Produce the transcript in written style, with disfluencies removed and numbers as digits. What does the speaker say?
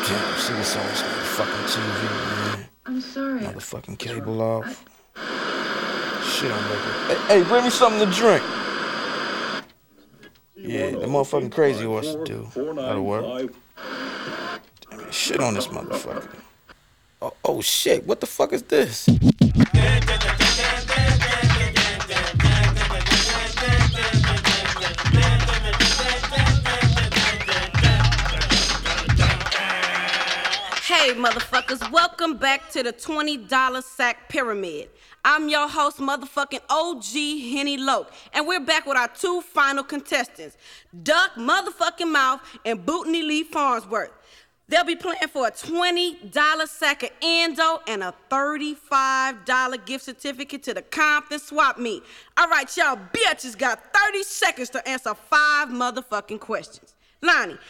Damn, see what's on this motherfucking TV, man. I'm sorry. Motherfucking cable off. Shit, I'm making. Hey, bring me something to drink. Yeah, the motherfucking crazy horse to do. That'll work. Damn, shit on this motherfucker. Oh shit, what the fuck is this? Hey motherfuckers, welcome back to the $20 sack pyramid. I'm your host, motherfucking OG Henny Loke, and we're back with our two final contestants, Duck motherfucking Mouth and Bootney Lee Farnsworth. They'll be playing for a $20 sack of Endo and a $35 gift certificate to the Compton Swap Meet. All right, y'all bitches got 30 seconds to answer 5 motherfucking questions. Lonnie,